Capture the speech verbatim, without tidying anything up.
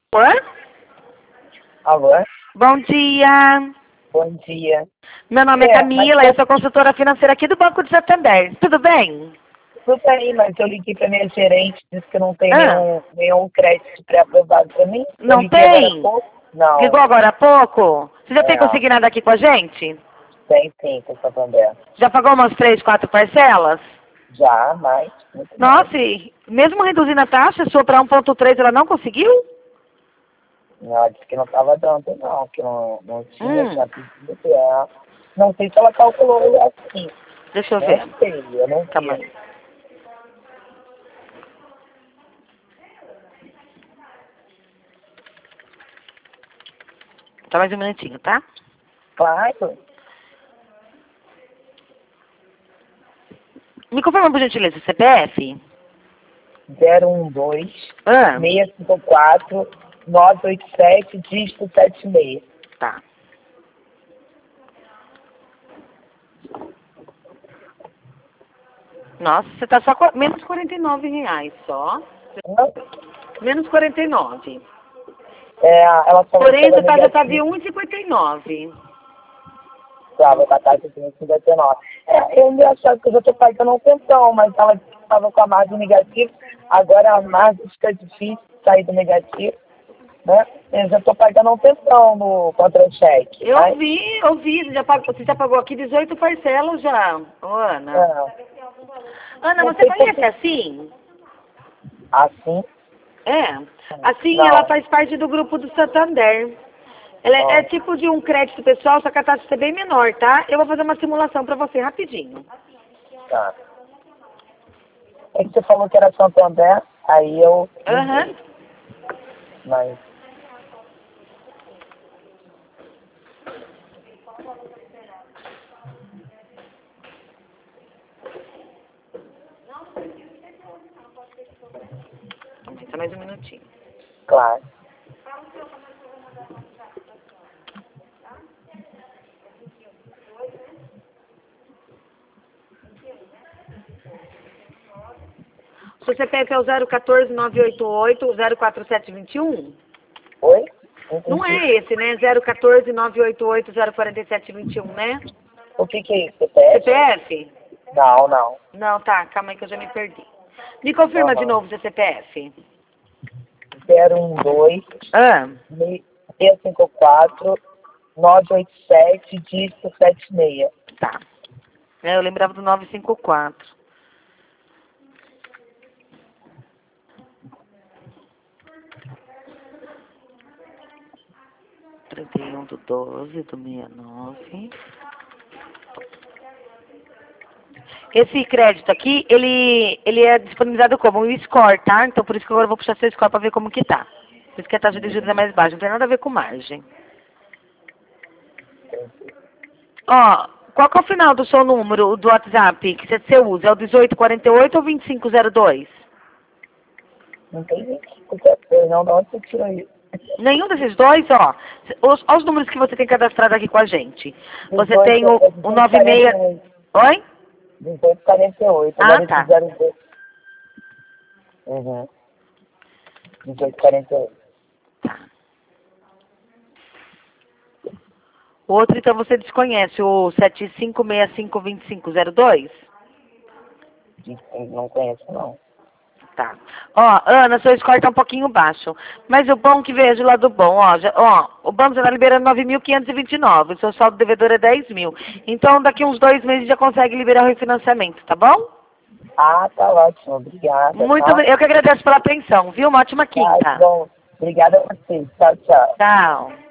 Oi? Alô? Bom dia. Bom dia. Meu nome é, É, Camila, mas- eu sou consultora financeira aqui do Banco de Santander. Tudo bem? Tudo aí, mas eu liguei pra minha gerente, disse que não tem Ah. nenhum, nenhum crédito pré-aprovado pra mim. Eu Não liguei agora há tem? pouco. Não, Ligou agora há pouco? Você já tem é, consignado aqui com a gente? tem sim, com Santander. Já pagou umas três, quatro parcelas? Já, mais, muito mais. Nossa, e mesmo reduzindo a taxa, sua para um ponto três ela não conseguiu? Ela disse que não estava dando, não, que não, não tinha, Hum. tinha pedido. É. Não sei se ela calculou assim. Deixa eu Não ver. sei, eu não Calma vi. aí. Tá mais um minutinho, tá? Claro. Me confirma, por gentileza, o C P F? zero um dois, Ah, seis cinco quatro, nove oito sete, dígito sete seis. tá. Nossa, você tá só com menos quarenta e nove reais só. Não, Menos quarenta e nove. é, ela falou Porém, que você era tá, já tá de negativo. um e cinquenta e nove. Estava com a taxa de cinquenta e nove. É, eu engraçado que eu já estou pagando um tempão, mas ela estava com a margem negativa. Agora a margem fica difícil sair do negativo, né? Eu já estou pagando um tempão no contra-cheque. Eu Mas, vi, eu vi. Você já pagou, você já pagou aqui dezoito parcelas já. Ô, Ana. é, Ana, não você sei por conhece que. assim? Assim, É. Assim, ela não. faz parte do grupo do Santander. Ela é, é Ó, tipo de um crédito pessoal, só que a taxa é bem menor, tá? Eu vou fazer uma simulação pra você rapidinho. tá. É que você falou que era Santander, aí eu Aham. liguei. Mas, Só mais um minutinho. claro. O C P F é o zero um quatro nove oito oito zero quatro sete dois um? Oi? Não Entendi. é esse, né? zero um quatro nove oito oito zero quatro sete dois um, né? O que que é isso? C P C P F? F? Não, não. Não, tá. Calma aí que eu já me perdi. Me confirma de Aham. novo seu C P F. zero um dois, Ah, seis cinco quatro, nove oito sete, dígito sete seis. tá. É, eu lembrava do nove cinco quatro. trinta e um do doze do sessenta e nove. Esse crédito aqui, ele, ele é disponibilizado como um score, tá? Então por isso que agora eu vou puxar seu score pra ver como que tá. Por isso que a taxa de juros é mais baixa, não tem nada a ver com margem. Ó, qual que é o final do seu número do WhatsApp que você você usa? É o dezoito quarenta e oito ou vinte e cinco zero dois? Não tem vinte e cinco zero, não, de onde você tirou isso? Nenhum desses dois, ó. Os, olha os números que você tem cadastrado aqui com a gente. Você tem dezoito, o, é o dezoito nove seis... quarenta e oito. Oi? dezoito quarenta e oito, Ah, agora esse tá. zero dois. Uhum. dezoito quarenta e oito. Tá. O outro, então, você desconhece, o sete cinco seis cinco dois cinco zero dois? Não conheço, não. Tá. Ó, Ana, seu score tá um pouquinho baixo. Mas o bom que vejo lá do bom, ó, já, ó, o banco já tá liberando nove mil quinhentos e vinte e nove, o seu saldo devedor é dez mil. Então, daqui uns dois meses já consegue liberar o refinanciamento, tá bom? Ah, tá ótimo, obrigada, Muito tá? obri- Eu que agradeço pela atenção, viu? Uma ótima Tá, quinta. bom. Obrigada a você. Tchau, tchau. Tchau.